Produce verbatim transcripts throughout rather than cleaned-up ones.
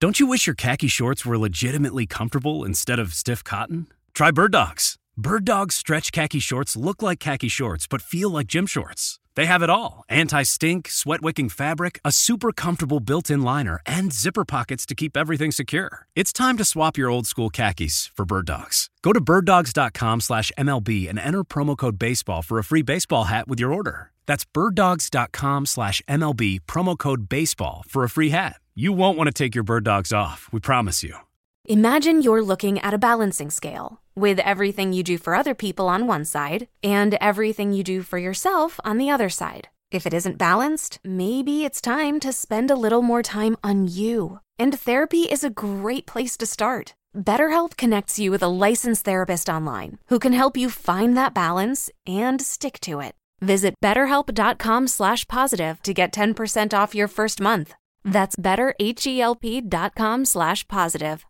Don't you wish your khaki shorts were legitimately comfortable instead of stiff cotton? Try Bird Dogs. Bird Dogs stretch khaki shorts look like khaki shorts but feel like gym shorts. They have it all. Anti-stink, sweat-wicking fabric, a super comfortable built-in liner, and zipper pockets to keep everything secure. It's time to swap your old school khakis for Bird Dogs. Go to birddogs.com slash MLB and enter promo code BASEBALL for a free baseball hat with your order. That's birddogs.com slash MLB, promo code BASEBALL for a free hat. You won't want to take your Bird Dogs off, we promise you. Imagine you're looking at a balancing scale with everything you do for other people on one side and everything you do for yourself on the other side. If it isn't balanced, maybe it's time to spend a little more time on you. And therapy is a great place to start. BetterHelp connects you with a licensed therapist online who can help you find that balance and stick to it. Visit betterhelp.com slash positive to get ten percent off your first month. That's betterhelp.com slash positive.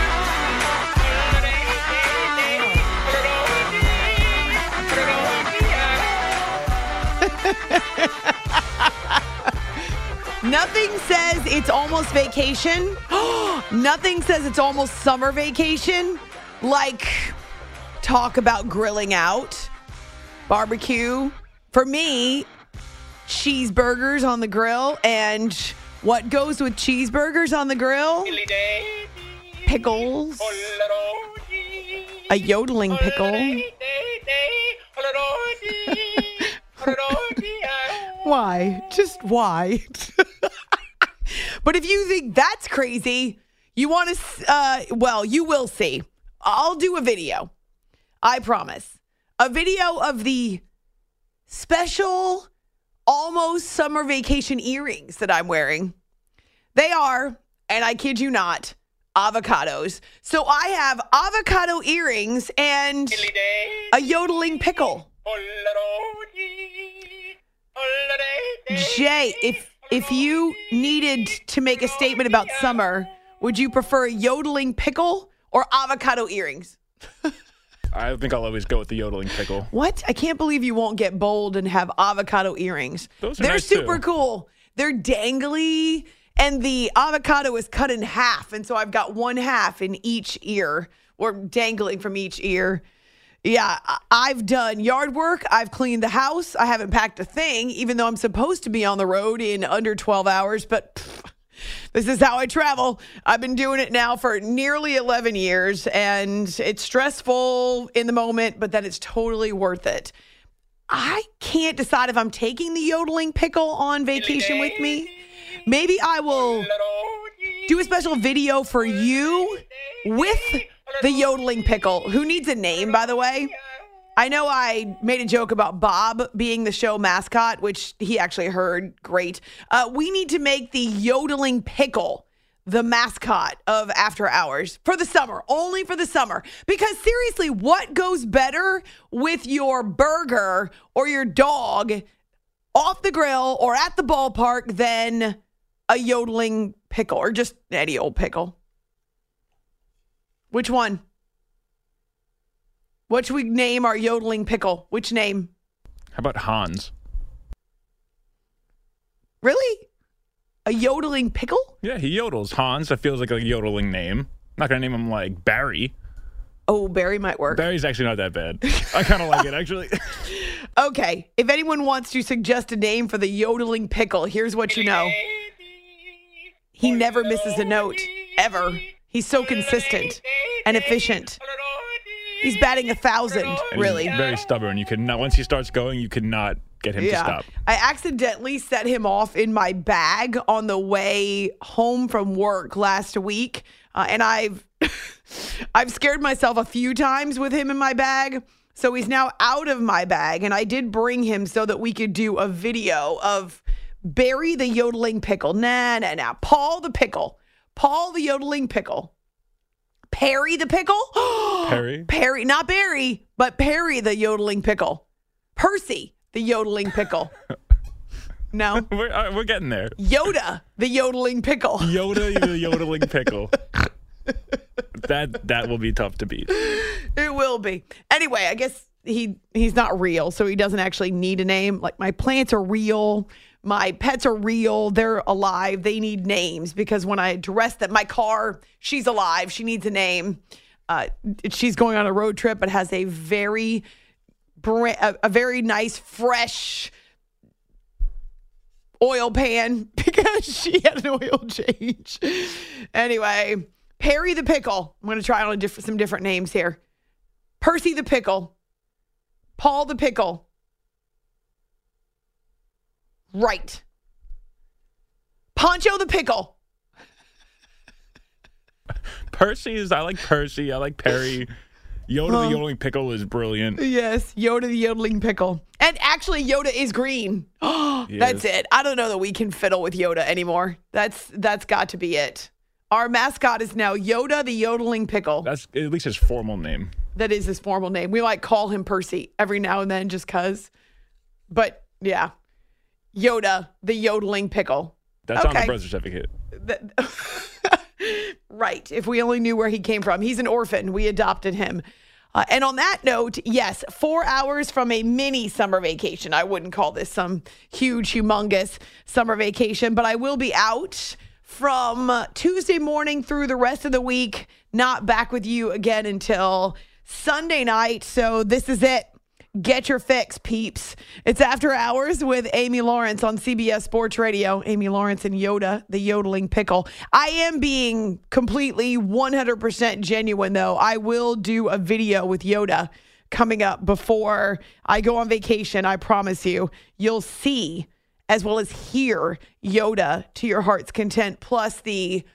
Nothing says it's almost vacation. Nothing says it's almost summer vacation. Like, talk about grilling out, barbecue. For me, cheeseburgers on the grill. And what goes with cheeseburgers on the grill? Pickles. A yodeling pickle. Why? Just why? But if you think that's crazy, you want to, uh, well, you will see. I'll do a video. I promise. A video of the special, almost summer vacation earrings that I'm wearing. They are, and I kid you not, avocados. So I have avocado earrings and a yodeling pickle. Jay, if if you needed to make a statement about summer, would you prefer a yodeling pickle or avocado earrings? I think I'll always go with the yodeling pickle. What? I can't believe you won't get bold and have avocado earrings. Those are They're nice super too. cool. They're dangly, and the avocado is cut in half, and so I've got one half in each ear, or dangling from each ear. Yeah, I've done yard work. I've cleaned the house. I haven't packed a thing, even though I'm supposed to be on the road in under twelve hours. But pff, this is how I travel. I've been doing it now for nearly eleven years, and it's stressful in the moment, but then it's totally worth it. I can't decide if I'm taking the yodeling pickle on vacation with me. Maybe I will do a special video for you with the yodeling pickle. Who needs a name, by the way? I know I made a joke about Bob being the show mascot, which he actually heard. Great. Uh, we need to make the yodeling pickle the mascot of After Hours for the summer, only for the summer. Because seriously, what goes better with your burger or your dog off the grill or at the ballpark than a yodeling pickle or just any old pickle? Which one? What should we name our yodeling pickle? Which name? How about Hans? Really? A yodeling pickle? Yeah, he yodels. Hans, that feels like a yodeling name. I'm not going to name him like Barry. Oh, Barry might work. Barry's actually not that bad. I kind of like it, actually. Okay, if anyone wants to suggest a name for the yodeling pickle, here's what you know. He never misses a note, ever. He's so consistent and efficient. He's batting a thousand, And really. He's very stubborn. You could not, once he starts going, you could not get him Yeah. to stop. I accidentally set him off in my bag on the way home from work last week. Uh, and I've I've scared myself a few times with him in my bag. So he's now out of my bag. And I did bring him so that we could do a video of Barry the yodeling pickle. Nah, nah, nah. Paul the pickle. Paul the yodeling pickle. Perry the pickle? Perry? Perry, not Barry, but Perry the yodeling pickle. Percy the yodeling pickle. No. We're, uh, we're getting there. Yoda the yodeling pickle. Yoda the yodeling pickle. That that will be tough to beat. It will be. Anyway, I guess he he's not real, so he doesn't actually need a name. Like, my plants are real. My pets are real. They're alive. They need names because when I dress them, my car, she's alive. She needs a name. Uh, she's going on a road trip, but has a very, a, a very nice, fresh oil pan because she had an oil change. Anyway, Perry the Pickle. I'm going to try on a diff- some different names here. Percy the Pickle. Paul the Pickle. Right. Poncho the Pickle. Percy is, I like Percy. I like Perry. Yoda Huh. the Yodeling Pickle is brilliant. Yes, Yoda the Yodeling Pickle. And actually, Yoda is green. Oh, that's Yes. it. I don't know that we can fiddle with Yoda anymore. That's That's got to be it. Our mascot is now Yoda the Yodeling Pickle. That's at least his formal name. That is his formal name. We might call him Percy every now and then just because. But, yeah. Yoda the Yodeling Pickle. That's on the Okay. birth certificate. That- Right. If we only knew where he came from. He's an orphan. We adopted him. Uh, and on that note, yes, four hours from a mini summer vacation. I wouldn't call this some huge, humongous summer vacation, but I will be out from Tuesday morning through the rest of the week. Not back with you again until Sunday night. So this is it. Get your fix, peeps. It's After Hours with Amy Lawrence on C B S Sports Radio. Amy Lawrence and Yoda, the Yodeling Pickle. I am being completely one hundred percent genuine, though. I will do a video with Yoda coming up before I go on vacation. I promise you. You'll see as well as hear Yoda to your heart's content, plus the,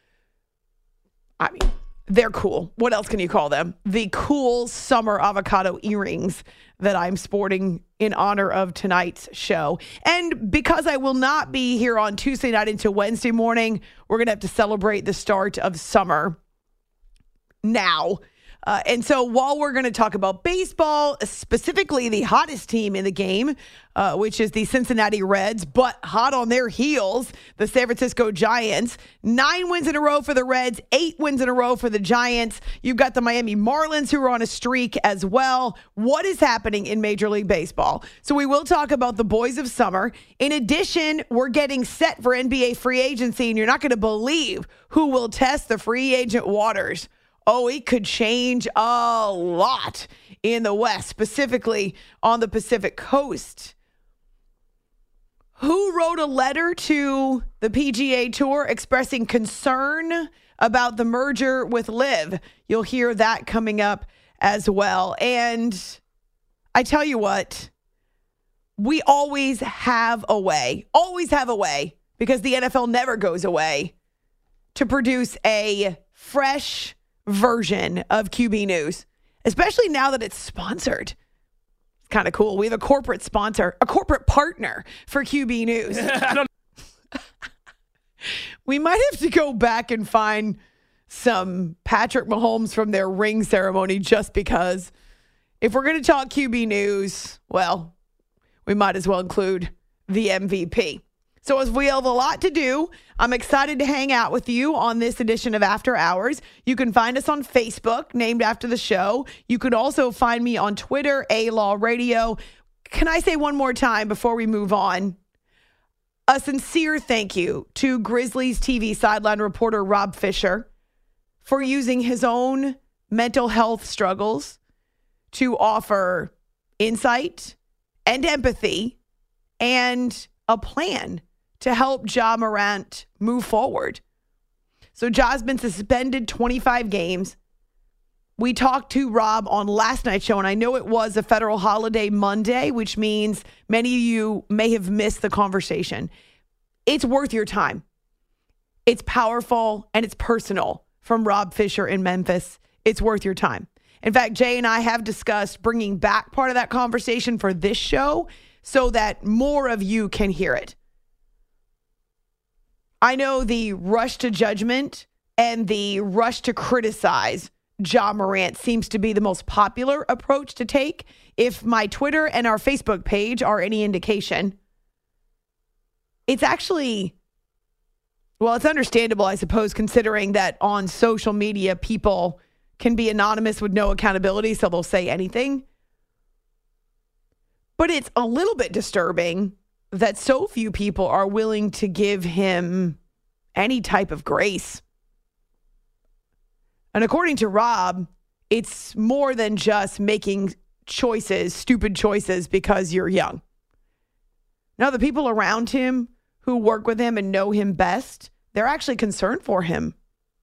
I mean, they're cool. What else can you call them? The cool summer avocado earrings that I'm sporting in honor of tonight's show. And because I will not be here on Tuesday night until Wednesday morning, we're going to have to celebrate the start of summer now. Uh, and so while we're going to talk about baseball, specifically the hottest team in the game, uh, which is the Cincinnati Reds, but hot on their heels, the San Francisco Giants. Nine wins in a row for the Reds, eight wins in a row for the Giants. You've got the Miami Marlins who are on a streak as well. What is happening in Major League Baseball? So we will talk about the boys of summer. In addition, we're getting set for N B A free agency, and you're not going to believe who will test the free agent waters. Oh, it could change a lot in the West, specifically on the Pacific Coast. Who wrote a letter to the P G A Tour expressing concern about the merger with LIV? You'll hear that coming up as well. And I tell you what, we always have a way, always have a way, because the N F L never goes away, to produce a fresh version of Q B News, especially now that it's sponsored. It's kind of cool. We have a corporate sponsor, a corporate partner for Q B News. We might have to go back and find some Patrick Mahomes from their ring ceremony just because if we're going to talk Q B News, well, we might as well include the M V P. So as we have a lot to do, I'm excited to hang out with you on this edition of After Hours. You can find us on Facebook, named after the show. You could also find me on Twitter, A-Law Radio. Can I say one more time before we move on? A sincere thank you to Grizzlies T V sideline reporter Rob Fisher for using his own mental health struggles to offer insight and empathy and a plan to help Ja Morant move forward. So Ja's been suspended twenty-five games. We talked to Rob on last night's show, and I know it was a federal holiday Monday, which means many of you may have missed the conversation. It's worth your time. It's powerful and it's personal from Rob Fisher in Memphis. It's worth your time. In fact, Jay and I have discussed bringing back part of that conversation for this show so that more of you can hear it. I know the rush to judgment and the rush to criticize Ja Morant seems to be the most popular approach to take. If my Twitter and our Facebook page are any indication, it's actually, well, it's understandable, I suppose, considering that on social media, people can be anonymous with no accountability, so they'll say anything. But it's a little bit disturbing that so few people are willing to give him any type of grace. And according to Rob, it's more than just making choices, stupid choices, because you're young. Now, the people around him who work with him and know him best, they're actually concerned for him.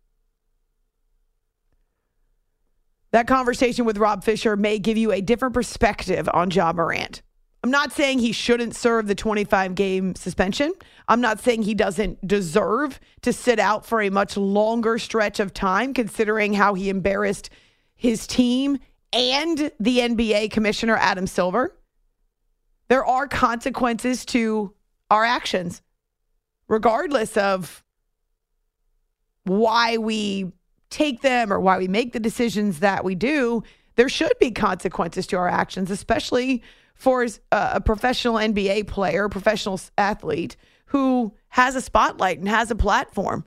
That conversation with Rob Fisher may give you a different perspective on Ja Morant. I'm not saying he shouldn't serve the twenty-five game suspension. I'm not saying he doesn't deserve to sit out for a much longer stretch of time, considering how he embarrassed his team and the N B A commissioner, Adam Silver. There are consequences to our actions, regardless of why we take them or why we make the decisions that we do. There should be consequences to our actions, especially for a professional N B A player, a professional athlete who has a spotlight and has a platform.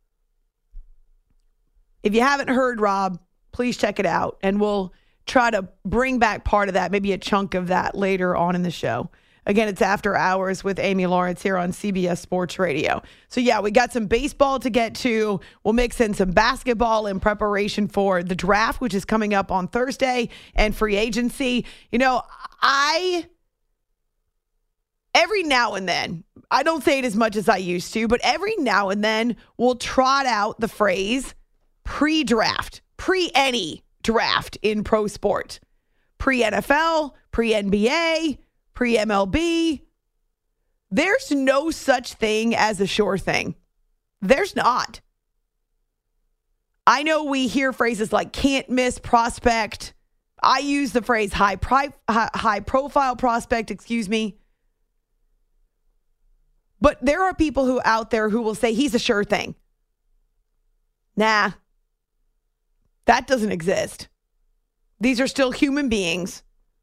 If you haven't heard Rob, please check it out, and we'll try to bring back part of that, maybe a chunk of that later on in the show. Again, it's After Hours with Amy Lawrence here on C B S Sports Radio. So, yeah, we got some baseball to get to. We'll mix in some basketball in preparation for the draft, which is coming up on Thursday, and free agency. You know, I, every now and then, I don't say it as much as I used to, but every now and then we'll trot out the phrase pre-draft, pre-any draft in pro sport. Pre-N F L, pre-N B A, pre-M L B. There's no such thing as a sure thing. There's not. I know we hear phrases like can't miss prospect. I use the phrase high, pri- high profile prospect, excuse me. But there are people who out there who will say he's a sure thing. Nah, that doesn't exist. These are still human beings.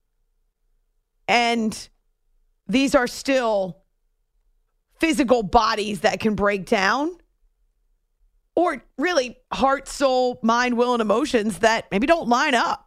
And these are still physical bodies that can break down, or really heart, soul, mind, will, and emotions that maybe don't line up.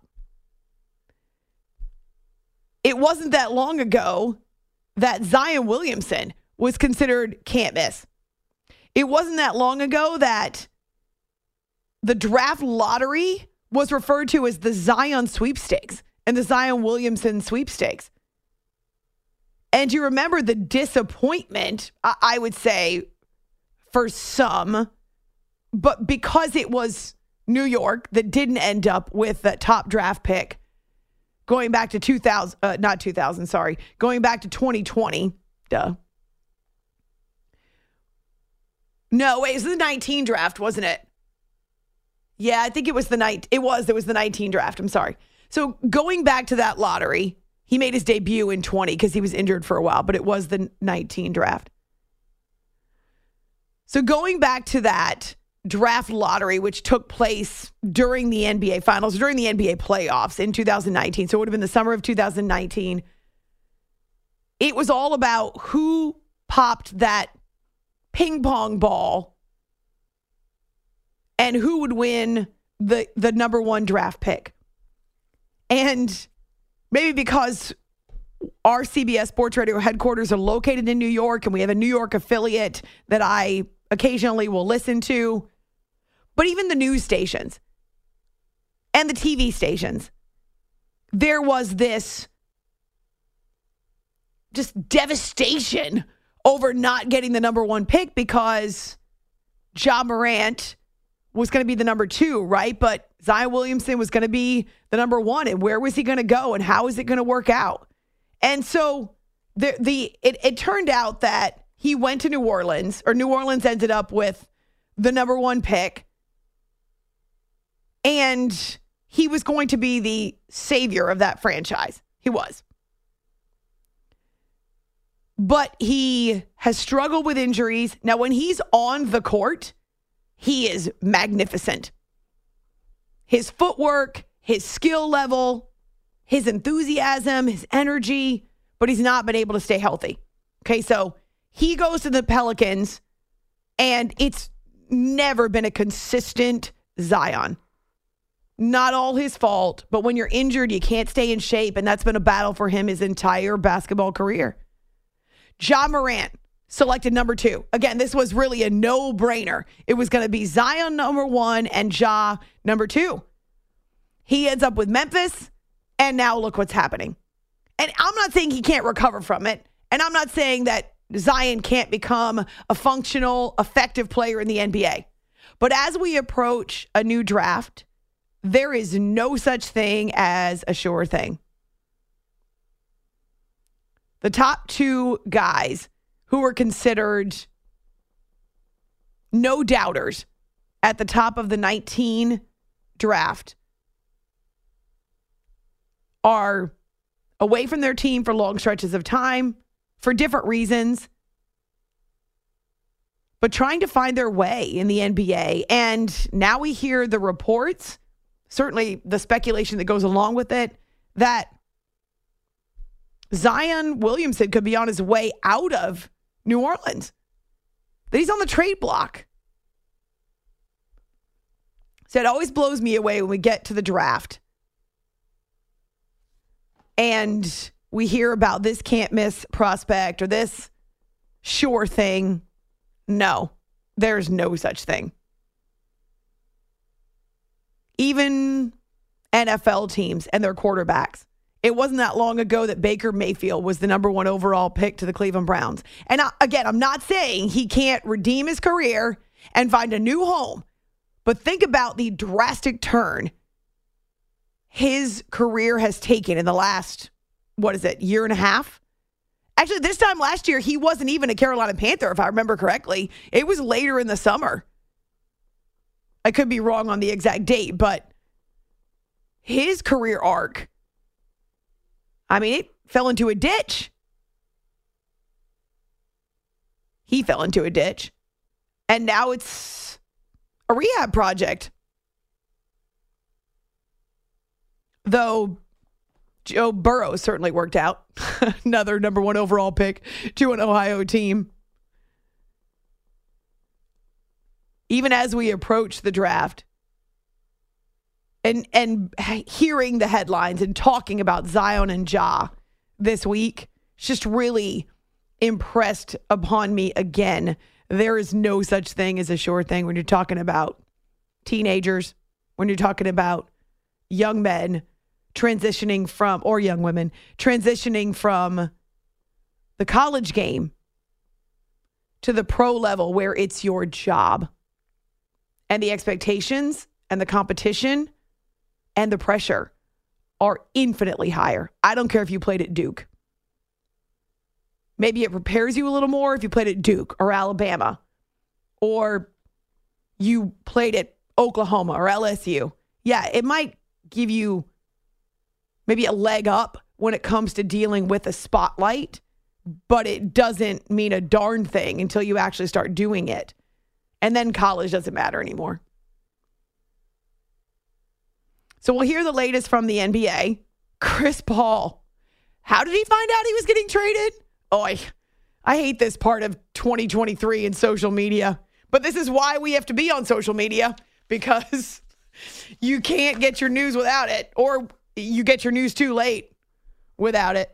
It wasn't that long ago that Zion Williamson was considered can't miss. It wasn't that long ago that the draft lottery was referred to as the Zion sweepstakes and the Zion Williamson sweepstakes. And you remember the disappointment, I would say, for some, but because it was New York that didn't end up with the top draft pick going back to two thousand, uh, not two thousand, sorry, going back to twenty twenty. Duh. No, wait, it was the nineteen draft, wasn't it? Yeah, I think it was the night. It was, it was the nineteen draft. I'm sorry. So going back to that lottery, he made his debut in twenty because he was injured for a while, but it was the nineteen draft. So going back to that draft lottery, which took place during the N B A Finals, during the N B A playoffs in two thousand nineteen, so it would have been the summer of two thousand nineteen, it was all about who popped that ping pong ball and who would win the, the number one draft pick. And maybe because our C B S Sports Radio headquarters are located in New York and we have a New York affiliate that I occasionally will listen to, but even the news stations and the T V stations, there was this just devastation over not getting the number one pick because Ja Morant was going to be the number two, right? But Zion Williamson was going to be the number one. And where was he going to go? And how is it going to work out? And so the the it, it turned out that he went to New Orleans, or New Orleans ended up with the number one pick. And he was going to be the savior of that franchise. He was. But he has struggled with injuries. Now, when he's on the court, he is magnificent. His footwork, his skill level, his enthusiasm, his energy, but he's not been able to stay healthy. Okay, so he goes to the Pelicans, and it's never been a consistent Zion. Not all his fault, but when you're injured, you can't stay in shape, and that's been a battle for him his entire basketball career. Ja Morant selected number two. Again, this was really a no-brainer. It was going to be Zion number one and Ja number two. He ends up with Memphis, and now look what's happening. And I'm not saying he can't recover from it, and I'm not saying that Zion can't become a functional, effective player in the N B A. But as we approach a new draft, there is no such thing as a sure thing. The top two guys who were considered no doubters at the top of the nineteen draft are away from their team for long stretches of time for different reasons, but trying to find their way in the N B A. And now we hear the reports, certainly the speculation that goes along with it, that Zion Williamson could be on his way out of New Orleans, that he's on the trade block. So it always blows me away when we get to the draft and we hear about this can't miss prospect or this sure thing. No, there's no such thing. Even N F L teams and their quarterbacks. It wasn't that long ago that Baker Mayfield was the number one overall pick to the Cleveland Browns. And I, again, I'm not saying he can't redeem his career and find a new home. But think about the drastic turn his career has taken in the last, what is it, year and a half? Actually, this time last year, he wasn't even a Carolina Panther, if I remember correctly. It was later in the summer. I could be wrong on the exact date, but his career arc, I mean, it fell into a ditch. He fell into a ditch. And now it's a rehab project. Though Joe Burrow certainly worked out. Another number one overall pick to an Ohio team. Even as we approach the draft, and and hearing the headlines and talking about Zion and Ja this week, it's just really impressed upon me again. There is no such thing as a sure thing when you're talking about teenagers, when you're talking about young men transitioning from, or young women, transitioning from the college game to the pro level where it's your job. And the expectations and the competition and the pressure are infinitely higher. I don't care if you played at Duke. Maybe it prepares you a little more if you played at Duke or Alabama, or you played at Oklahoma or L S U. Yeah, it might give you maybe a leg up when it comes to dealing with a spotlight, but it doesn't mean a darn thing until you actually start doing it. And then college doesn't matter anymore. So we'll hear the latest from the N B A. Chris Paul. How did he find out he was getting traded? Oh, I, I hate this part of twenty twenty-three in social media. But this is why we have to be on social media, because you can't get your news without it, or you get your news too late without it.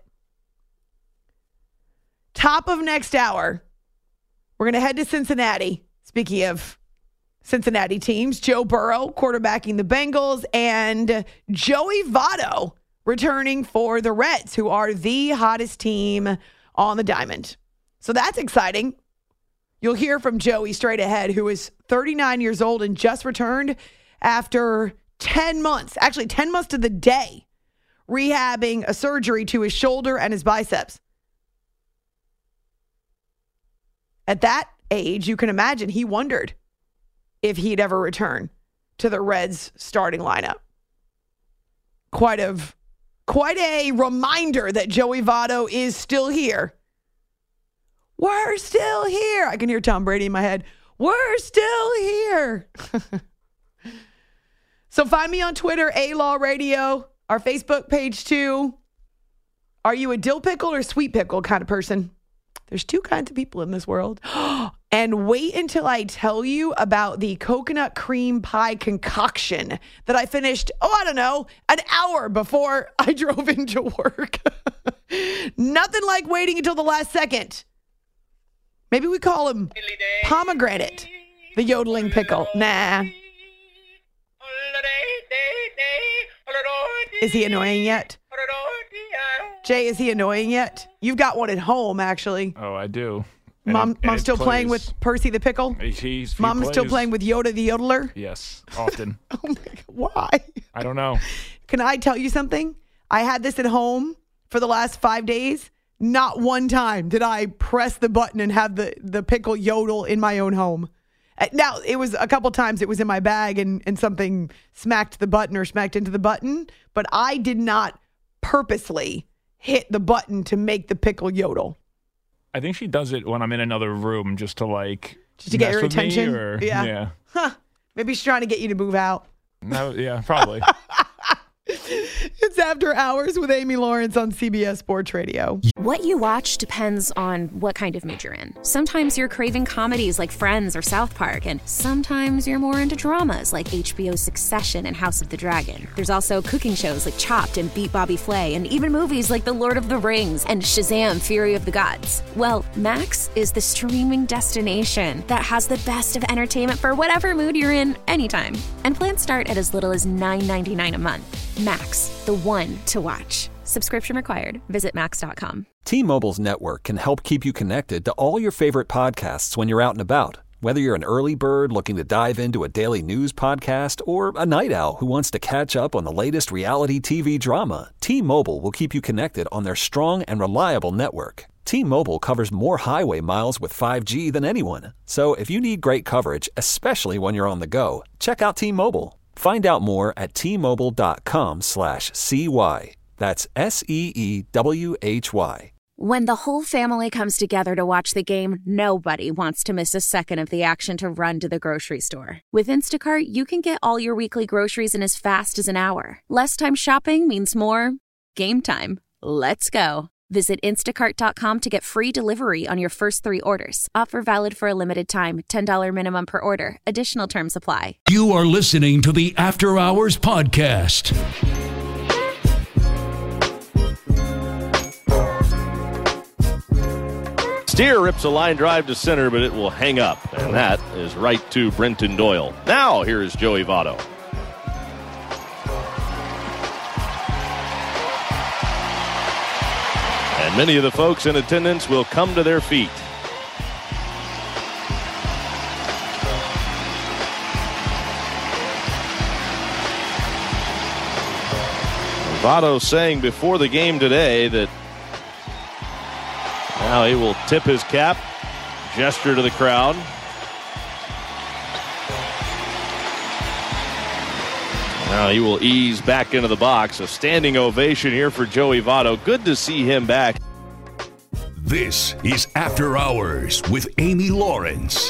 Top of next hour, we're going to head to Cincinnati. Speaking of Cincinnati teams, Joe Burrow quarterbacking the Bengals, and Joey Votto returning for the Reds, who are the hottest team on the diamond. So that's exciting. You'll hear from Joey straight ahead, who is thirty-nine years old and just returned after ten months, actually ten months to the day, rehabbing a surgery to his shoulder and his biceps. At that age, you can imagine he wondered if he'd ever return to the Reds starting lineup. Quite a, quite a reminder that Joey Votto is still here. We're still here. I can hear Tom Brady in my head. We're still here. So find me on Twitter, A-Law Radio, our Facebook page too. Are you a dill pickle or sweet pickle kind of person? There's two kinds of people in this world. And wait until I tell you about the coconut cream pie concoction that I finished, oh, I don't know, an hour before I drove into work. Nothing like waiting until the last second Maybe we call him Pomegranate, the yodeling pickle. Nah. Is he annoying yet? Jay, is he annoying yet? You've got one at home, actually. Oh, I do. And Mom, it, and Mom's it still plays. playing with Percy the pickle? He's, he Mom's plays. still playing with Yoda the yodeler? Yes, often. Oh my God, why? I don't know. Can I tell you something? I had this at home for the last five days. Not one time did I press the button and have the, the pickle yodel in my own home. Uh, Now, it was a couple times it was in my bag and, and something smacked the button or smacked into the button, but I did not purposely hit the button to make the pickle yodel. I think she does it when I'm in another room just to like Just to get mess your with me, attention? or- Yeah. yeah. Huh. Maybe she's trying to get you to move out. No, yeah, probably. It's After Hours with Amy Lawrence on C B S Sports Radio. What you watch depends on what kind of mood you're in. Sometimes you're craving comedies like Friends or South Park, and sometimes you're more into dramas like H B O's Succession and House of the Dragon. There's also cooking shows like Chopped and Beat Bobby Flay, and even movies like The Lord of the Rings and Shazam! Fury of the Gods. Well, Max is the streaming destination that has the best of entertainment for whatever mood you're in anytime. And plans start at as little as nine ninety-nine a month. Max, the one to watch. Subscription required. Visit max dot com. T-Mobile's network can help keep you connected to all your favorite podcasts when you're out and about. Whether you're an early bird looking to dive into a daily news podcast or a night owl who wants to catch up on the latest reality T V drama, T-Mobile will keep you connected on their strong and reliable network. T-Mobile covers more highway miles with five G than anyone. So if you need great coverage, especially when you're on the go, check out T-Mobile. Find out more at T-Mobile.com slash CY. That's S E E W H Y. When the whole family comes together to watch the game, nobody wants to miss a second of the action to run to the grocery store. With Instacart, you can get all your weekly groceries in as fast as an hour. Less time shopping means more game time. Let's go. Visit instacart dot com to get free delivery on your first three orders. Offer valid for a limited time. ten dollars minimum per order. Additional terms apply. You are listening to the After Hours Podcast. Steer rips a line drive to center, but it will hang up. And that is right to Brenton Doyle. Now, here is Joey Votto. And many of the folks in attendance will come to their feet. Votto saying before the game today that now he will tip his cap, gesture to the crowd. Now he will ease back into the box. A standing ovation here for Joey Votto. Good to see him back. This is After Hours with Amy Lawrence.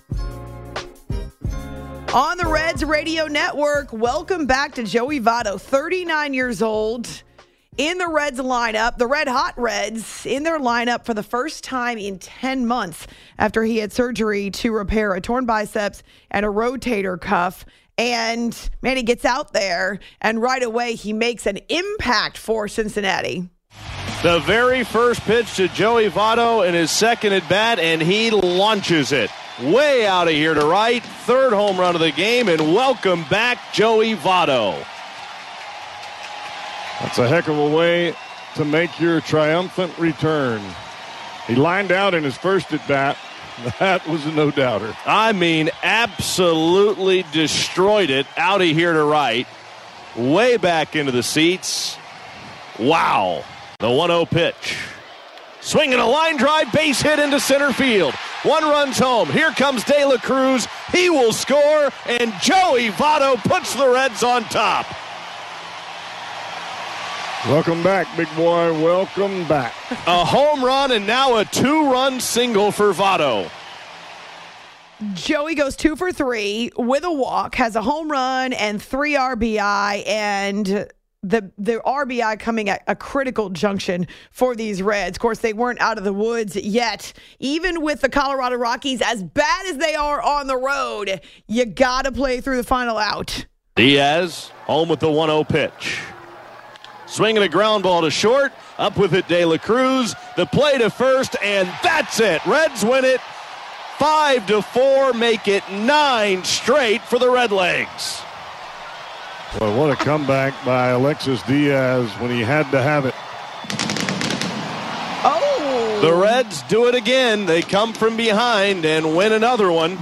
On the Reds Radio Network, welcome back to Joey Votto, thirty-nine years old, in the Reds lineup. The Red Hot Reds in their lineup for the first time in ten months after he had surgery to repair a torn biceps and a rotator cuff. And, man, he gets out there, and right away he makes an impact for Cincinnati. The very first pitch to Joey Votto in his second at bat, and he launches it way out of here to right. Third home run of the game, and welcome back, Joey Votto. That's a heck of a way to make your triumphant return. He lined out in his first at bat. That was a no-doubter. I mean, absolutely destroyed it out of here to right. Way back into the seats. Wow. The one oh pitch. Swinging a line drive, base hit into center field. One runs home. Here comes De La Cruz. He will score, and Joey Votto puts the Reds on top. Welcome back, big boy. Welcome back. A home run and now a two-run single for Votto. Joey goes two for three with a walk, has a home run and three R B I, and the the R B I coming at a critical junction for these Reds. Of course, they weren't out of the woods yet. Even with the Colorado Rockies, as bad as they are on the road, you got to play through the final out. Diaz home with the one oh pitch. Swinging a ground ball to short. Up with it, De La Cruz. The play to first, and that's it. Reds win it Five to four, make it nine straight for the Redlegs. Well, what a comeback by Alexis Diaz when he had to have it. Oh! The Reds do it again. They come from behind and win another one.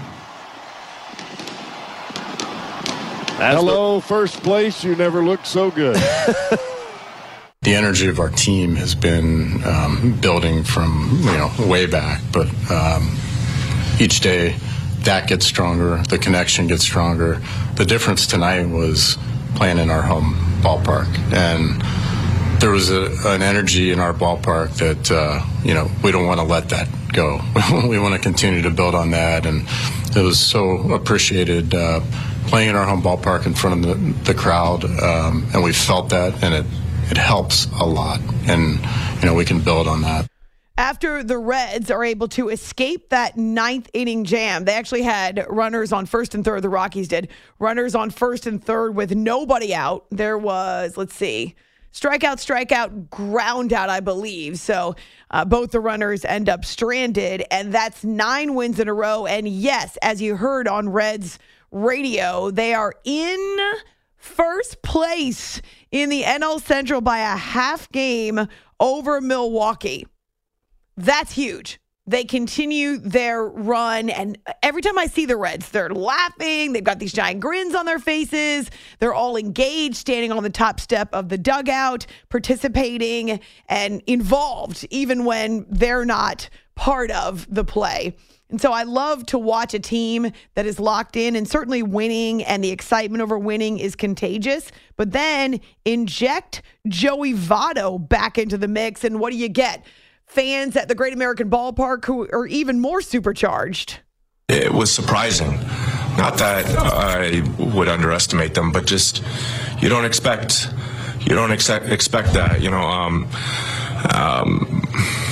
That's Hello, the- first place. You never looked so good. The energy of our team has been um, building from, you know, way back, but um, each day that gets stronger, the connection gets stronger. The difference tonight was playing in our home ballpark, and there was a, an energy in our ballpark that, uh, you know, we don't want to let that go. We want to continue to build on that, and it was so appreciated uh, playing in our home ballpark in front of the, the crowd, um, and we felt that, and it It helps a lot, and, you know, we can build on that. After the Reds are able to escape that ninth inning jam, they actually had runners on first and third. The Rockies did. Runners on first and third with nobody out. There was, let's see, strikeout, strikeout, ground out, I believe. So uh, both the runners end up stranded, and that's nine wins in a row. And yes, as you heard on Reds radio, they are in first place in the N L Central by a half game over Milwaukee. That's huge. They continue their run, and every time I see the Reds, they're laughing. They've got these giant grins on their faces. They're all engaged, standing on the top step of the dugout, participating and involved, even when they're not part of the play. And so I love to watch a team that is locked in, and certainly winning and the excitement over winning is contagious. But then inject Joey Votto back into the mix, and what do you get? Fans at the Great American Ballpark who are even more supercharged. It was surprising. Not that I would underestimate them, but just you don't expect you don't expect expect that. You know, um, um,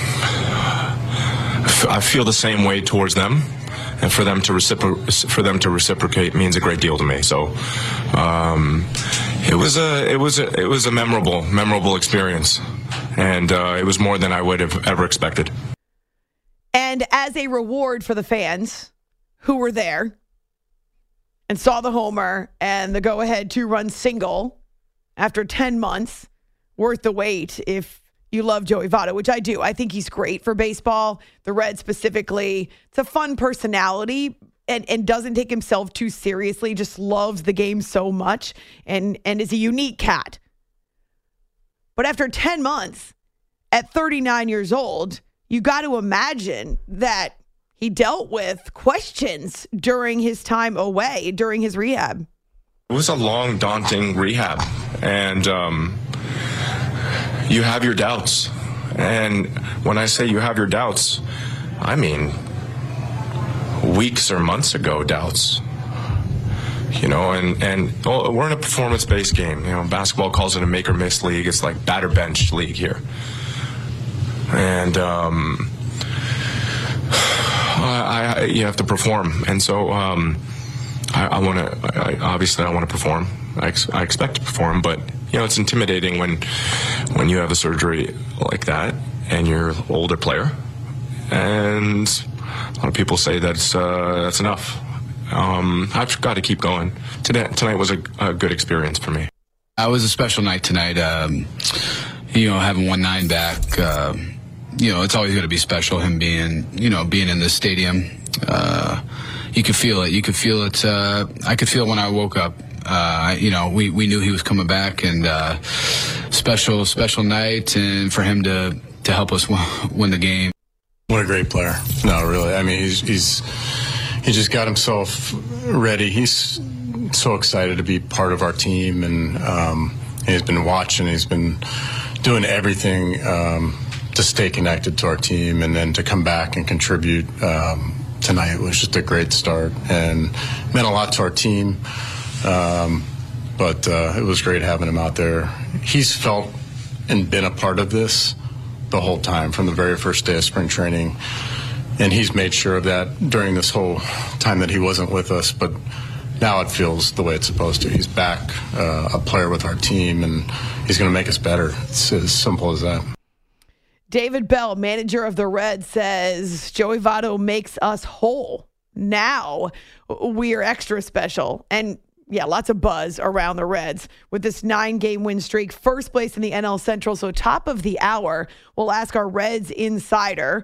I feel the same way towards them, and for them to recipro- for them to reciprocate means a great deal to me. So um, it was a it was a it was a memorable memorable experience, and uh, it was more than I would have ever expected. And as a reward for the fans who were there and saw the homer and the go-ahead two-run single after ten months, worth the wait if you love Joey Votto, which I do. I think he's great for baseball. The Reds specifically. It's a fun personality and, and doesn't take himself too seriously, just loves the game so much and, and is a unique cat. But after ten months, at thirty-nine years old, you got to imagine that he dealt with questions during his time away, during his rehab. It was a long, daunting rehab, and um, you have your doubts. And when I say you have your doubts, I mean weeks or months ago doubts. You know, and, and oh, we're in a performance-based game. You know, basketball calls it a make-or-miss league. It's like batter bench league here. And um, I, I, you have to perform. And so um, I, I want to, obviously I want to perform. I, ex- I expect to perform, but, you know, it's intimidating when when you have a surgery like that and you're an older player. And a lot of people say that's, uh, that's enough. Um, I've got to keep going. Today, tonight was a, a good experience for me. Uh, it was a special night tonight. Um, you know, having one nine back, uh, you know, it's always going to be special. Him being, you know, being in the stadium, uh, you could feel it. You could feel it. Uh, I could feel it when I woke up. Uh, you know, we, we knew he was coming back, and uh, special, special night, and for him to to help us w- win the game. What a great player! No, really. I mean, he's he's. He just got himself ready. He's so excited to be part of our team, and um, he's been watching. He's been doing everything um, to stay connected to our team, and then to come back and contribute um, tonight was just a great start and meant a lot to our team. Um, but uh, it was great having him out there. He's felt and been a part of this the whole time, from the very first day of spring training. And he's made sure of that during this whole time that he wasn't with us. But now it feels the way it's supposed to. He's back, uh, a player with our team, and he's going to make us better. It's as simple as that. David Bell, manager of the Reds, says Joey Votto makes us whole. Now we are extra special. And yeah, lots of buzz around the Reds with this nine-game win streak. First place in the N L Central. So top of the hour, we'll ask our Reds insider,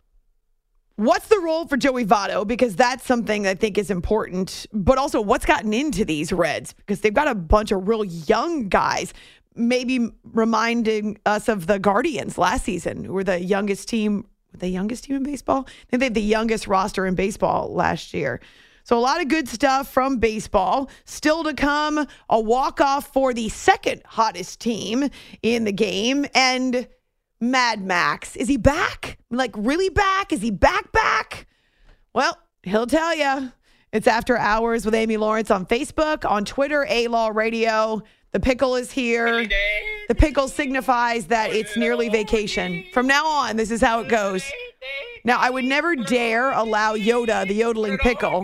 what's the role for Joey Votto? Because that's something I think is important. But also, what's gotten into these Reds? Because they've got a bunch of real young guys, maybe reminding us of the Guardians last season, who were the youngest team, the youngest team in baseball. I think they had the youngest roster in baseball last year. So a lot of good stuff from baseball. Still to come, a walk-off for the second hottest team in the game. And Mad Max, is he back? Like, really back? Is he back back? Well, he'll tell you. It's After Hours with Amy Lawrence on Facebook, on Twitter, A-Law Radio. The pickle is here. The pickle signifies that it's nearly vacation. From now on, this is how it goes. Now, I would never dare allow Yoda, the yodeling pickle,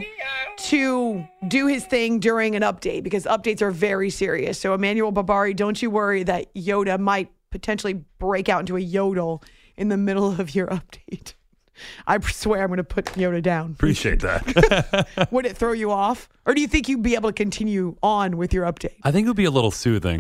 to do his thing during an update because updates are very serious. So, Emmanuel Barbari, don't you worry that Yoda might potentially break out into a yodel in the middle of your update. I swear I'm going to put Yoda down. Appreciate that. Would it throw you off? Or do you think you'd be able to continue on with your update? I think it would be a little soothing.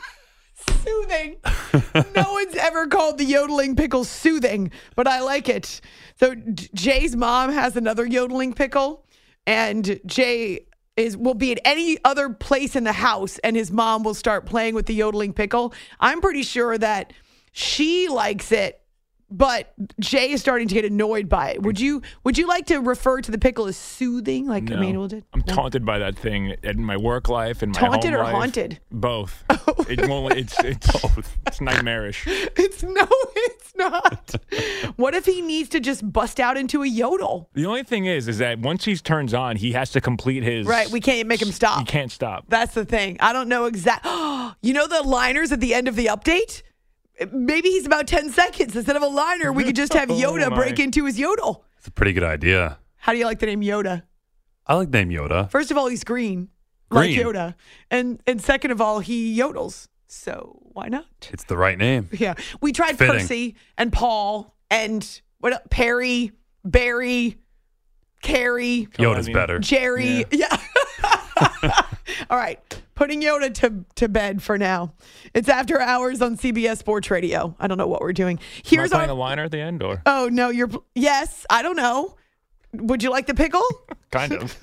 Soothing. No one's ever called the yodeling pickle soothing, but I like it. So Jay's mom has another yodeling pickle, and Jay is will be at any other place in the house, and his mom will start playing with the yodeling pickle. I'm pretty sure that she likes it, but Jay is starting to get annoyed by it. Would you Would you like to refer to the pickle as soothing, like no. Emmanuel did? I'm no? taunted by that thing in my work life and my taunted home or life. haunted? Both. It won't, it's it's both. It's nightmarish. It's no, it's not. What if he needs to just bust out into a yodel? The only thing is, is that once he turns on, he has to complete his. Right, we can't make him stop. He can't stop. That's the thing. I don't know exactly. You know the liners at the end of the update? Maybe he's about ten seconds. Instead of a liner, we could just have Yoda oh break into his yodel. It's a pretty good idea. How do you like the name Yoda? I like the name Yoda. First of all, he's green, green. like Yoda. And and second of all, he yodels. So why not? It's the right name. Yeah. We tried Fitting. Percy and Paul and what else? Perry, Barry, Carrie. Yoda's better. Jerry. Yeah. yeah. All right. Putting Yoda to, to bed for now. It's After Hours on C B S Sports Radio. I don't know what we're doing. Here's Am I playing our a liner at the end, or? Oh no, you're yes. I don't know. Would you like the pickle? Kind of.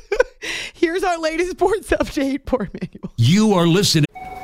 Here's our latest sports update. Poor Emmanuel. You are listening.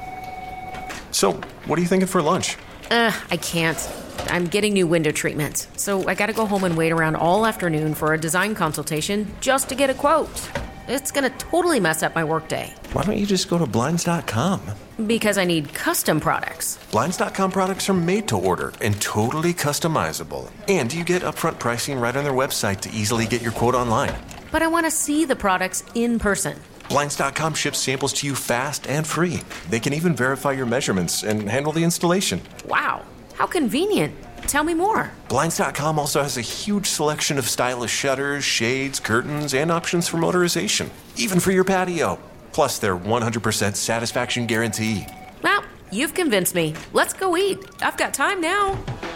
So, what are you thinking for lunch? Uh, I can't. I'm getting new window treatments, so I gotta go home and wait around all afternoon for a design consultation just to get a quote. It's gonna totally mess up my workday. Why don't you just go to Blinds dot com? Because I need custom products. Blinds dot com products are made to order and totally customizable. And you get upfront pricing right on their website to easily get your quote online. But I want to see the products in person. Blinds dot com ships samples to you fast and free. They can even verify your measurements and handle the installation. Wow, how convenient. Tell me more. Blinds dot com also has a huge selection of stylish shutters, shades, curtains, and options for motorization, even for your patio. Plus their one hundred percent satisfaction guarantee. Well, you've convinced me. Let's go eat. I've got time now.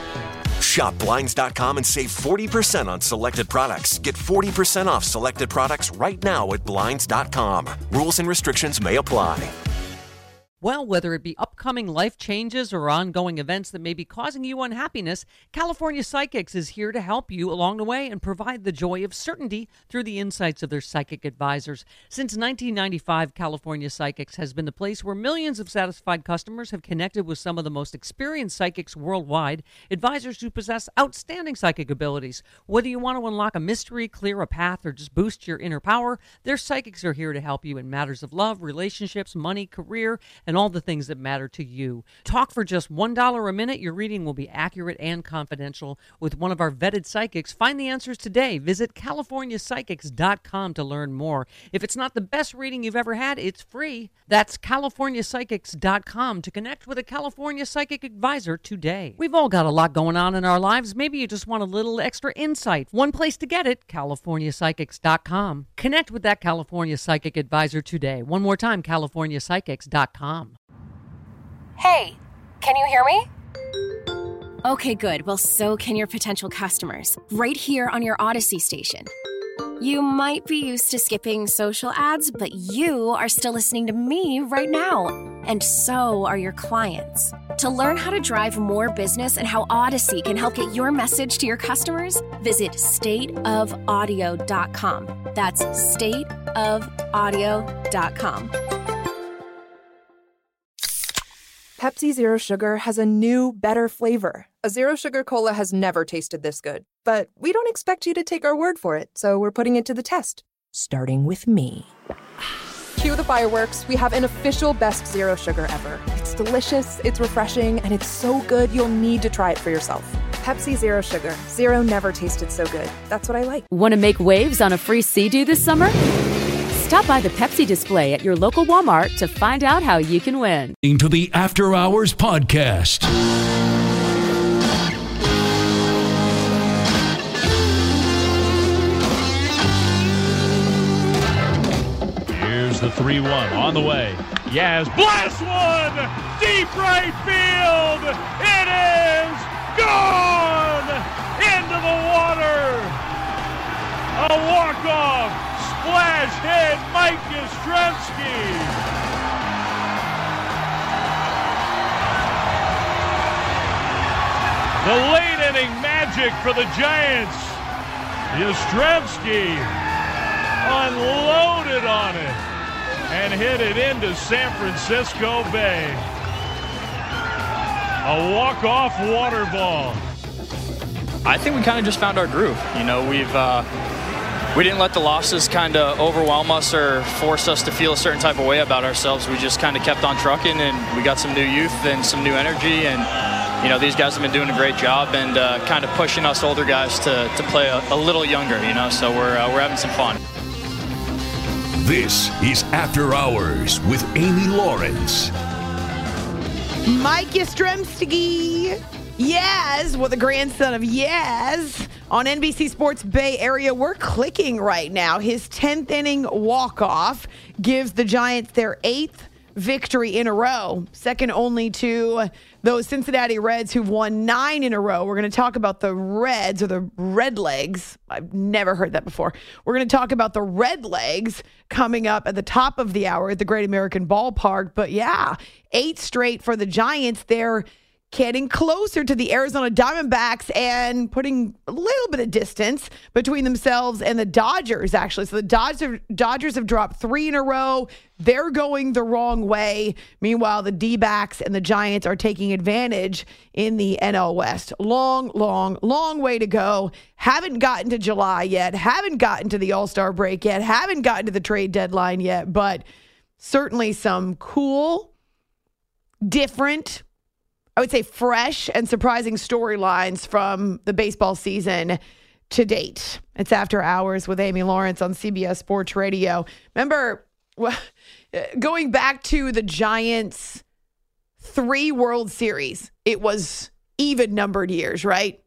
Shop Blinds dot com and save forty percent on selected products. Get forty percent off selected products right now at Blinds dot com. Rules and restrictions may apply. Well, whether it be upcoming life changes or ongoing events that may be causing you unhappiness, California Psychics is here to help you along the way and provide the joy of certainty through the insights of their psychic advisors. Since nineteen ninety-five, California Psychics has been the place where millions of satisfied customers have connected with some of the most experienced psychics worldwide, advisors who possess outstanding psychic abilities. Whether you want to unlock a mystery, clear a path, or just boost your inner power, their psychics are here to help you in matters of love, relationships, money, career, and all the things that matter to you. Talk for just one dollar a minute. Your reading will be accurate and confidential with one of our vetted psychics. Find the answers today. Visit California Psychics dot com to learn more. If it's not the best reading you've ever had, it's free. That's California Psychics dot com to connect with a California Psychic advisor today. We've all got a lot going on in our lives. Maybe you just want a little extra insight. One place to get it, California Psychics dot com. Connect with that California Psychic advisor today. One more time, California Psychics dot com. Hey, can you hear me? Okay, good. Well, so can your potential customers. Right here on your Odyssey station. You might be used to skipping social ads, but you are still listening to me right now. And so are your clients. To learn how to drive more business and how Odyssey can help get your message to your customers, visit state of audio dot com. That's state of audio dot com. Pepsi Zero Sugar has a new, better flavor. A Zero Sugar Cola has never tasted this good. But we don't expect you to take our word for it, so we're putting it to the test. Starting with me. Cue the fireworks. We have an official best Zero Sugar ever. It's delicious, it's refreshing, and it's so good you'll need to try it for yourself. Pepsi Zero Sugar. Zero never tasted so good. That's what I like. Want to make waves on a free Sea-Doo this summer? Stop by the Pepsi display at your local Walmart to find out how you can win. Into the After Hours Podcast. Here's the three one on the way. Yaz blasts one! Deep right field! It is gone! Into the water! A walk-off! Splash hit, Mike Yastrzemski. The late inning magic for the Giants. Yastrzemski unloaded on it and hit it into San Francisco Bay. A walk-off water ball. I think we kind of just found our groove. You know, we've uh, we didn't let the losses kind of overwhelm us or force us to feel a certain type of way about ourselves. We just kind of kept on trucking, and we got some new youth and some new energy. And, you know, these guys have been doing a great job and uh, kind of pushing us older guys to, to play a, a little younger, you know, so we're, uh, we're having some fun. This is After Hours with Amy Lawrence. Mike Yastrzemski. Yaz, well, the grandson of Yaz on N B C Sports Bay Area. We're clicking right now. His tenth inning walk-off gives the Giants their eighth victory in a row, second only to those Cincinnati Reds who've won nine in a row. We're going to talk about the Reds, or the Redlegs. I've never heard that before. We're going to talk about the Redlegs coming up at the top of the hour at the Great American Ballpark. But yeah, eight straight for the Giants. They're getting closer to the Arizona Diamondbacks and putting a little bit of distance between themselves and the Dodgers, actually. So the Dodgers, Dodgers have dropped three in a row. They're going the wrong way. Meanwhile, the D-backs and the Giants are taking advantage in the N L West. Long, long, long way to go. Haven't gotten to July yet. Haven't gotten to the All-Star break yet. Haven't gotten to the trade deadline yet. But certainly some cool, different, I would say fresh and surprising storylines from the baseball season to date. It's After Hours with Amy Lawrence on C B S Sports Radio. Remember, going back to the Giants' three World Series, it was even numbered years, right?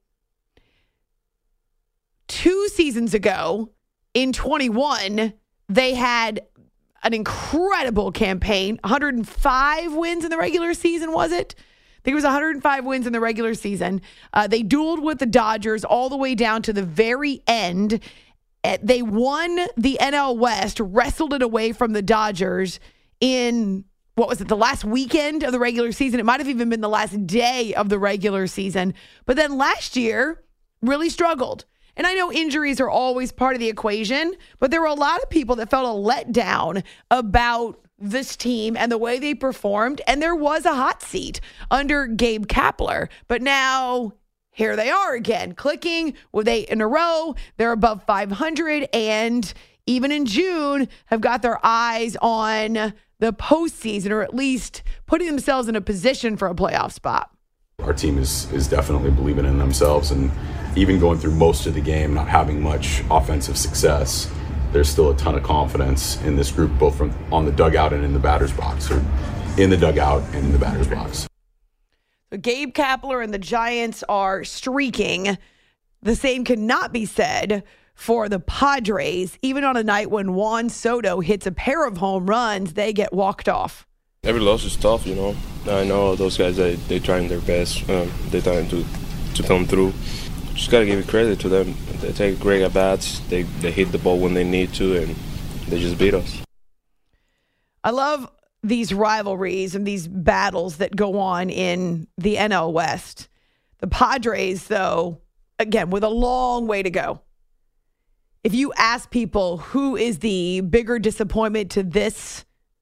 Two seasons ago, in twenty-one, they had an incredible campaign. one hundred five wins in the regular season, was it? I think it was one hundred five wins in the regular season. Uh, they dueled with the Dodgers all the way down to the very end. Uh, they won the N L West, wrestled it away from the Dodgers in, what was it, the last weekend of the regular season? It might have even been the last day of the regular season. But then last year, really struggled. And I know injuries are always part of the equation, but there were a lot of people that felt a letdown about this team and the way they performed, and there was a hot seat under Gabe Kapler. But now here they are again, clicking with eight in a row. They're above five hundred, and even in June have got their eyes on the postseason, or at least putting themselves in a position for a playoff spot. Our team is is definitely believing in themselves, and even going through most of the game not having much offensive success, there's still a ton of confidence in this group, both from on the dugout and in the batter's box, or in the dugout and in the batter's box. So Gabe Kapler and the Giants are streaking. The same cannot be said for the Padres. Even on a night when Juan Soto hits a pair of home runs, they get walked off. Every loss is tough, you know. I know those guys, they, they trying their best. Um, they're trying to to come through. Just got to give it credit to them. They take great at-bats. They, they hit the ball when they need to, and they just beat us. I love these rivalries and these battles that go on in the N L West. The Padres, though, again, with a long way to go. If you ask people who is the bigger disappointment to this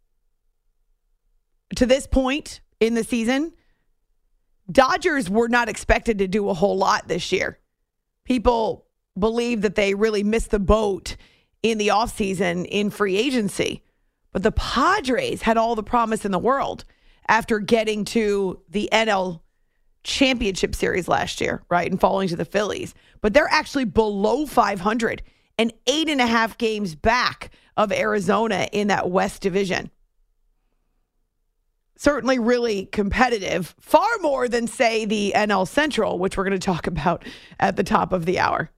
to this point in the season, Dodgers were not expected to do a whole lot this year. People believe that they really missed the boat in the offseason in free agency. But the Padres had all the promise in the world after getting to the N L Championship Series last year, right, and falling to the Phillies. But they're actually below five hundred and eight and a half games back of Arizona in that West Division. Certainly really competitive, far more than, say, the N L Central, which we're going to talk about at the top of the hour.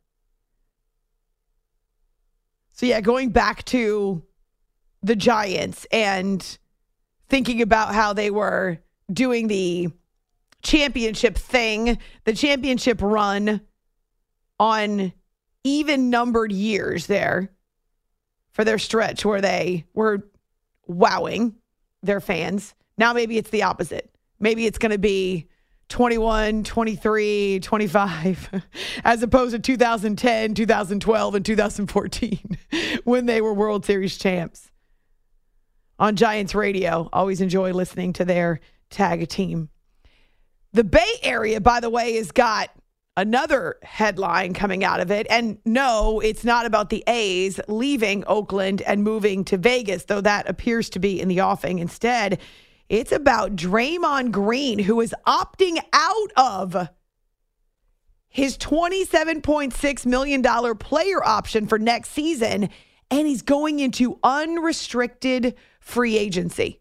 So, yeah, going back to the Giants and thinking about how they were doing the championship thing, the championship run on even numbered years there for their stretch where they were wowing their fans. Now maybe it's the opposite. Maybe it's going to be twenty-one, twenty-three, twenty-five, as opposed to two thousand ten, two thousand twelve, and two thousand fourteen when they were World Series champs. On Giants radio, always enjoy listening to their tag team. The Bay Area, by the way, has got another headline coming out of it. And no, it's not about the A's leaving Oakland and moving to Vegas, though that appears to be in the offing. Instead, it's about Draymond Green, who is opting out of his twenty-seven point six million dollars player option for next season, and he's going into unrestricted free agency.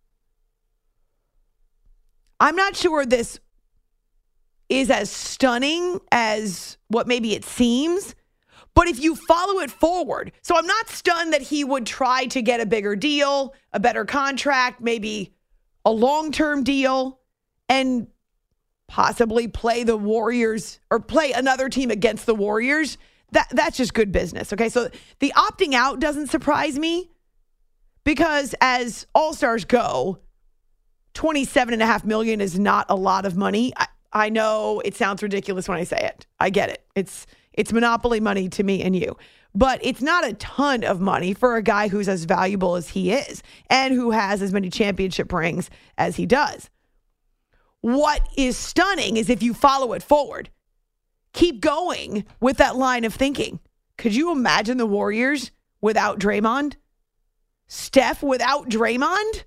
I'm not sure this is as stunning as what maybe it seems, but if you follow it forward, so I'm not stunned that he would try to get a bigger deal, a better contract, maybe a long-term deal, and possibly play the Warriors or play another team against the Warriors. That that's just good business. Okay, so the opting out doesn't surprise me because as All-Stars go, twenty-seven and a half million is not a lot of money. I, I know it sounds ridiculous when I say it. I get it. It's it's monopoly money to me and you. But it's not a ton of money for a guy who's as valuable as he is and who has as many championship rings as he does. What is stunning is if you follow it forward. Keep going with that line of thinking. Could you imagine the Warriors without Draymond? Steph without Draymond?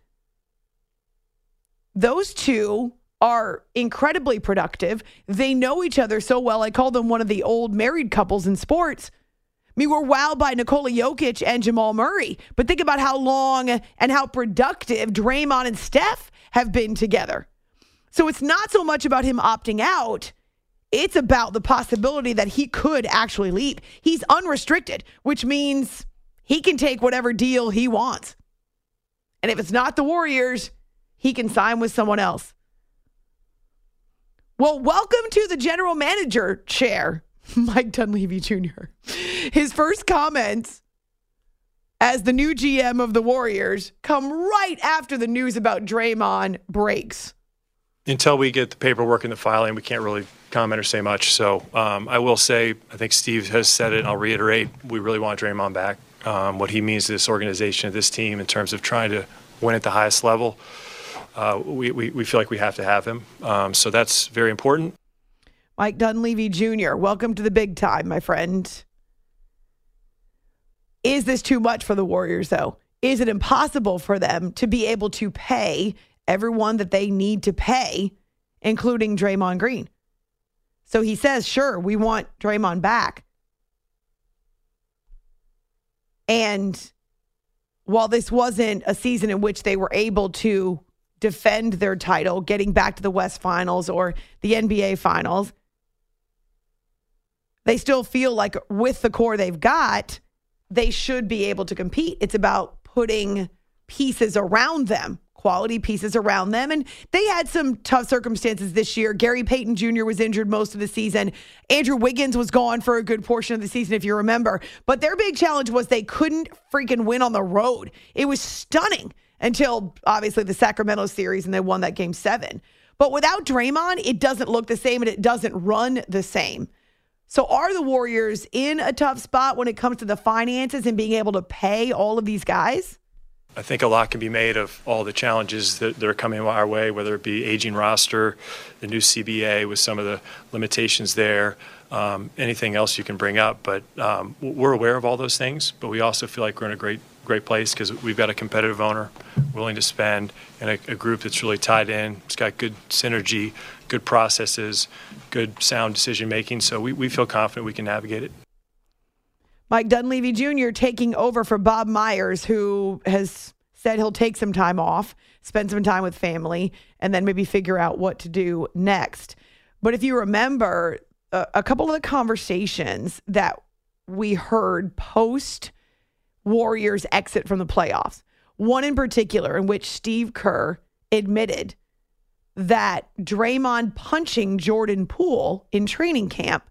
Those two are incredibly productive. They know each other so well. I call them one of the old married couples in sports. I mean, we're wowed by Nikola Jokic and Jamal Murray, but think about how long and how productive Draymond and Steph have been together. So it's not so much about him opting out. It's about the possibility that he could actually leave. He's unrestricted, which means he can take whatever deal he wants. And if it's not the Warriors, he can sign with someone else. Well, welcome to the general manager chair, Mike Dunleavy Junior His first comments as the new G M of the Warriors come right after the news about Draymond breaks. Until we get the paperwork and the filing, we can't really comment or say much. So um, I will say, I think Steve has said it, and I'll reiterate, we really want Draymond back. Um, what he means to this organization, this team, in terms of trying to win at the highest level, uh, we, we, we feel like we have to have him. Um, so that's very important. Mike Dunleavy Junior, welcome to the big time, my friend. Is this too much for the Warriors, though? Is it impossible for them to be able to pay everyone that they need to pay, including Draymond Green? So he says, sure, we want Draymond back. And while this wasn't a season in which they were able to defend their title, getting back to the West Finals or the N B A Finals, they still feel like with the core they've got, they should be able to compete. It's about putting pieces around them, quality pieces around them. And they had some tough circumstances this year. Gary Payton Junior was injured most of the season. Andrew Wiggins was gone for a good portion of the season, if you remember. But their big challenge was they couldn't freaking win on the road. It was stunning until, obviously, the Sacramento series, and they won that game seven. But without Draymond, it doesn't look the same, and it doesn't run the same. So are the Warriors in a tough spot when it comes to the finances and being able to pay all of these guys? I think a lot can be made of all the challenges that, that are coming our way, whether it be aging roster, the new C B A with some of the limitations there, um, anything else you can bring up. But um, we're aware of all those things, but we also feel like we're in a great great place because we've got a competitive owner willing to spend and a, a group that's really tied in. It's got good synergy, good processes, good sound decision making. So we, we feel confident we can navigate it. Mike Dunleavy Junior taking over for Bob Myers, who has said he'll take some time off, spend some time with family, and then maybe figure out what to do next. But if you remember, a, a couple of the conversations that we heard post Warriors exit from the playoffs, one in particular in which Steve Kerr admitted that Draymond punching Jordan Poole in training camp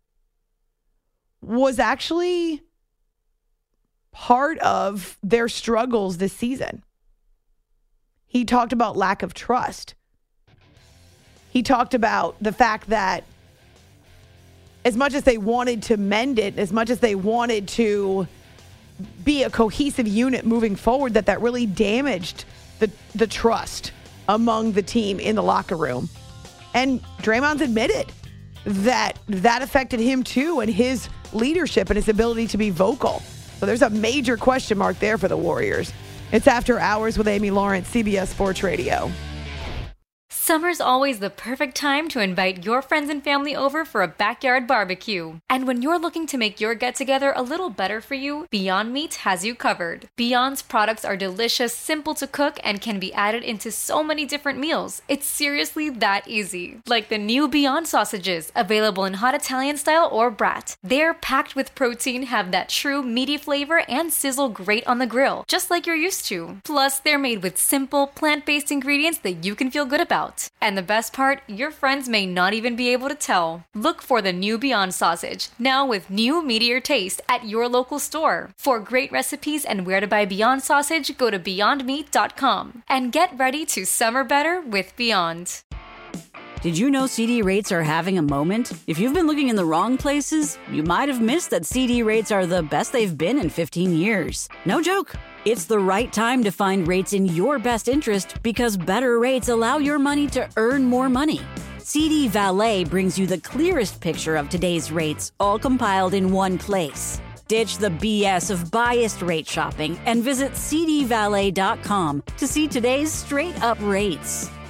was actually part of their struggles this season. He talked about lack of trust. He talked about the fact that as much as they wanted to mend it, as much as they wanted to be a cohesive unit moving forward, that that really damaged the, the trust among the team in the locker room. And Draymond's admitted that that affected him too, and his leadership and his ability to be vocal. So there's a major question mark there for the Warriors. It's After Hours with Amy Lawrence, C B S Sports Radio. Summer's always the perfect time to invite your friends and family over for a backyard barbecue. And when you're looking to make your get-together a little better for you, Beyond Meat has you covered. Beyond's products are delicious, simple to cook, and can be added into so many different meals. It's seriously that easy. Like the new Beyond sausages, available in hot Italian style or brat. They're packed with protein, have that true meaty flavor, and sizzle great on the grill, just like you're used to. Plus, they're made with simple, plant-based ingredients that you can feel good about. And the best part, your friends may not even be able to tell. Look for the new Beyond sausage, now with new meatier taste at your local store. For great recipes and where to buy Beyond sausage, go to beyond meat dot com. And get ready to summer better with Beyond. Did you know C D rates are having a moment? If you've been looking in the wrong places, you might have missed that C D rates are the best they've been in fifteen years. No joke. It's the right time to find rates in your best interest because better rates allow your money to earn more money. C D Valet brings you the clearest picture of today's rates, all compiled in one place. Ditch the B S of biased rate shopping and visit c d valet dot com to see today's straight-up rates.